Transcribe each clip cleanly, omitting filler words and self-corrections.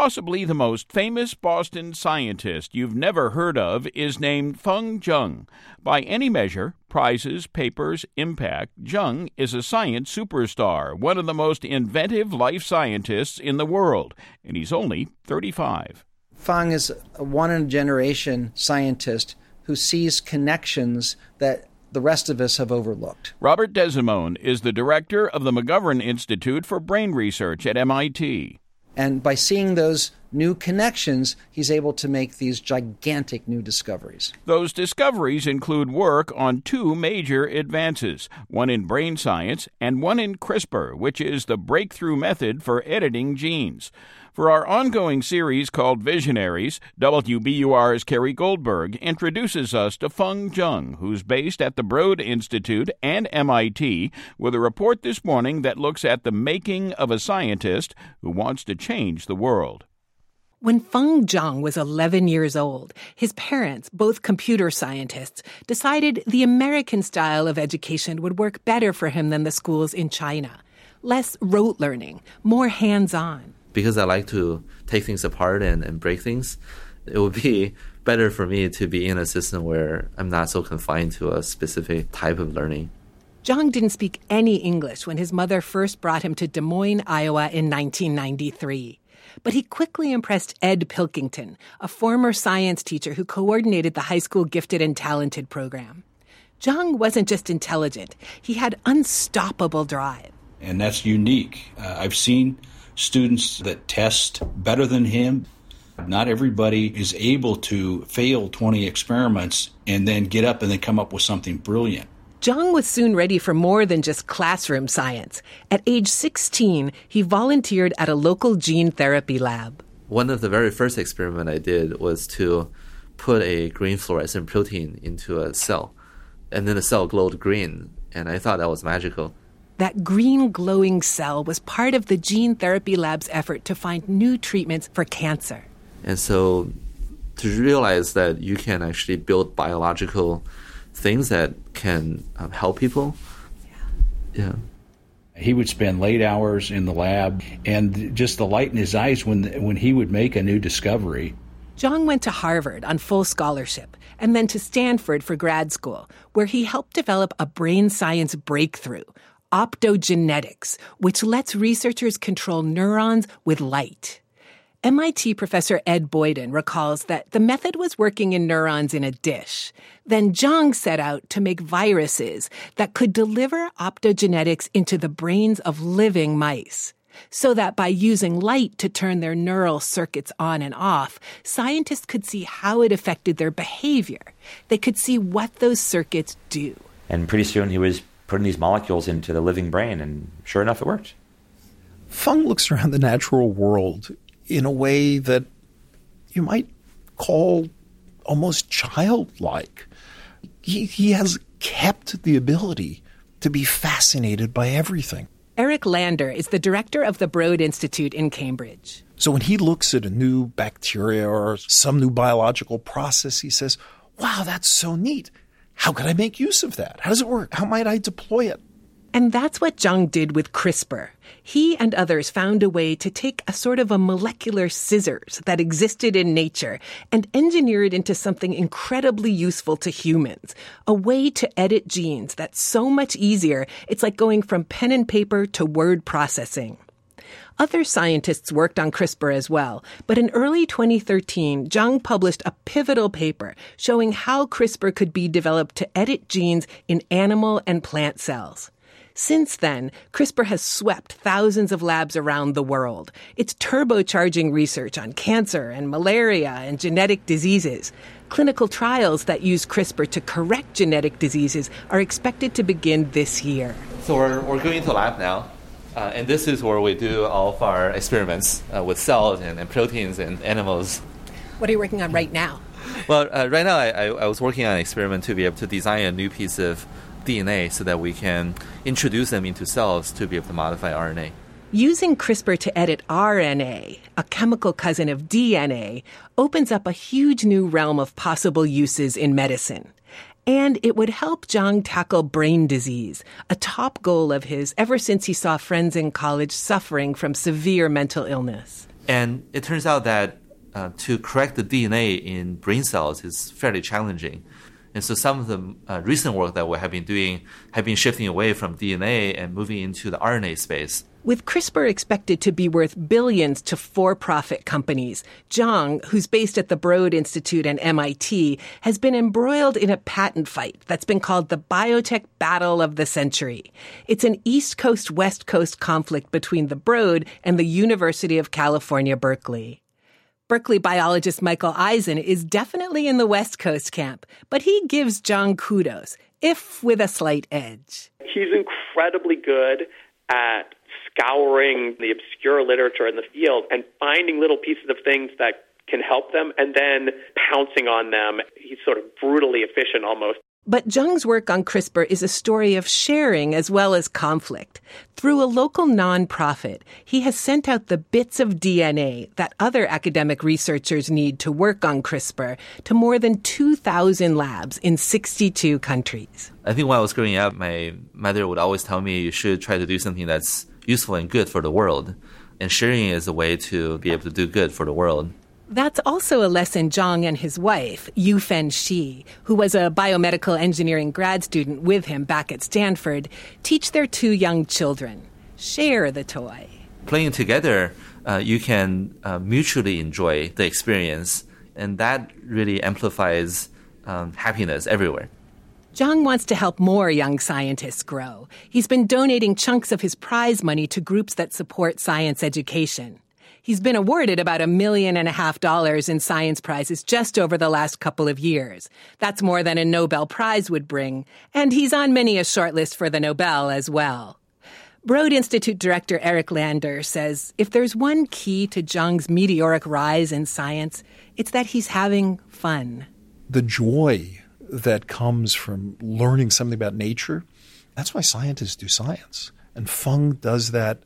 Possibly the most famous Boston scientist you've never heard of is named Feng Zheng. By any measure, prizes, papers, impact, Zheng is a science superstar, one of the most inventive life scientists in the world, and he's only 35. Feng is a one-in-a-generation scientist who sees connections that the rest of us have overlooked. Robert Desimone is the director of the McGovern Institute for Brain Research at MIT. And by seeing those new connections, he's able to make these gigantic new discoveries. Those discoveries include work on two major advances, one in brain science and one in CRISPR, which is the breakthrough method for editing genes. For our ongoing series called Visionaries, WBUR's Kerry Goldberg introduces us to Feng Zheng, who's based at the Broad Institute and MIT, with a report this morning that looks at the making of a scientist who wants to change the world. When Feng Zheng was 11 years old, his parents, both computer scientists, decided the American style of education would work better for him than the schools in China. Less rote learning, more hands-on. Because I like to take things apart and break things, it would be better for me to be in a system where I'm not so confined to a specific type of learning. Zheng didn't speak any English when his mother first brought him to Des Moines, Iowa in 1993. But he quickly impressed Ed Pilkington, a former science teacher who coordinated the high school gifted and talented program. Zheng wasn't just intelligent, he had unstoppable drive. And that's unique. I've seen students that test better than him. Not everybody is able to fail 20 experiments and then get up and then come up with something brilliant. Zheng was soon ready for more than just classroom science. At age 16, he volunteered at a local gene therapy lab. One of the very first experiments I did was to put a green fluorescent protein into a cell, and then the cell glowed green, and I thought that was magical. That green glowing cell was part of the gene therapy lab's effort to find new treatments for cancer. And so to realize that you can actually build biological things that can help people. Yeah. He would spend late hours in the lab, and just the light in his eyes when he would make a new discovery. Zheng went to Harvard on full scholarship and then to Stanford for grad school, where he helped develop a brain science breakthrough, optogenetics, which lets researchers control neurons with light. MIT professor Ed Boyden recalls that the method was working in neurons in a dish. Then Zheng set out to make viruses that could deliver optogenetics into the brains of living mice, so that by using light to turn their neural circuits on and off, scientists could see how it affected their behavior. They could see what those circuits do. And pretty soon he was putting these molecules into the living brain, and sure enough, it worked. Feng looks around the natural world in a way that you might call almost childlike. He has kept the ability to be fascinated by everything. Eric Lander is the director of the Broad Institute in Cambridge. So when he looks at a new bacteria or some new biological process, he says, wow, that's so neat. How can I make use of that? How does it work? How might I deploy it? And that's what Zheng did with CRISPR. He and others found a way to take a sort of a molecular scissors that existed in nature and engineer it into something incredibly useful to humans, a way to edit genes that's so much easier, it's like going from pen and paper to word processing. Other scientists worked on CRISPR as well, but in early 2013, Zheng published a pivotal paper showing how CRISPR could be developed to edit genes in animal and plant cells. Since then, CRISPR has swept thousands of labs around the world. It's turbocharging research on cancer and malaria and genetic diseases. Clinical trials that use CRISPR to correct genetic diseases are expected to begin this year. So we're going to the lab now. And this is where we do all of our experiments with cells and proteins and animals. What are you working on right now? Well, right now I was working on an experiment to be able to design a new piece of DNA so that we can introduce them into cells to be able to modify RNA. Using CRISPR to edit RNA, a chemical cousin of DNA, opens up a huge new realm of possible uses in medicine. And it would help Zheng tackle brain disease, a top goal of his ever since he saw friends in college suffering from severe mental illness. And it turns out that to correct the DNA in brain cells is fairly challenging. And so some of the recent work that we have been doing have been shifting away from DNA and moving into the RNA space. With CRISPR expected to be worth billions to for-profit companies, Zhang, who's based at the Broad Institute and MIT, has been embroiled in a patent fight that's been called the biotech battle of the century. It's an East Coast-West Coast conflict between the Broad and the University of California, Berkeley. Berkeley biologist Michael Eisen is definitely in the West Coast camp, but he gives Zhang kudos, if with a slight edge. He's incredibly good at scouring the obscure literature in the field and finding little pieces of things that can help them and then pouncing on them. He's sort of brutally efficient almost. But Zhang's work on CRISPR is a story of sharing as well as conflict. Through a local nonprofit, he has sent out the bits of DNA that other academic researchers need to work on CRISPR to more than 2,000 labs in 62 countries. I think when I was growing up, my mother would always tell me you should try to do something that's useful and good for the world. And sharing is a way to be able to do good for the world. That's also a lesson Zhang and his wife, Yufen Shi, who was a biomedical engineering grad student with him back at Stanford, teach their two young children. Share the toy. Playing together, you can mutually enjoy the experience, and that really amplifies happiness everywhere. Zhang wants to help more young scientists grow. He's been donating chunks of his prize money to groups that support science education. He's been awarded about $1.5 million in science prizes just over the last couple of years. That's more than a Nobel Prize would bring, and he's on many a shortlist for the Nobel as well. Broad Institute director Eric Lander says if there's one key to Zhang's meteoric rise in science, it's that he's having fun. The joy that comes from learning something about nature, that's why scientists do science. And Feng does that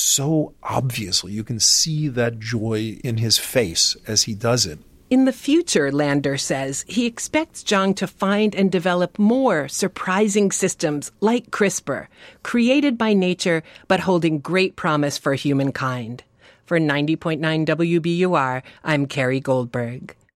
so obviously. You can see that joy in his face as he does it. In the future, Lander says, he expects Zhang to find and develop more surprising systems like CRISPR, created by nature but holding great promise for humankind. For 90.9 WBUR, I'm Carrie Goldberg.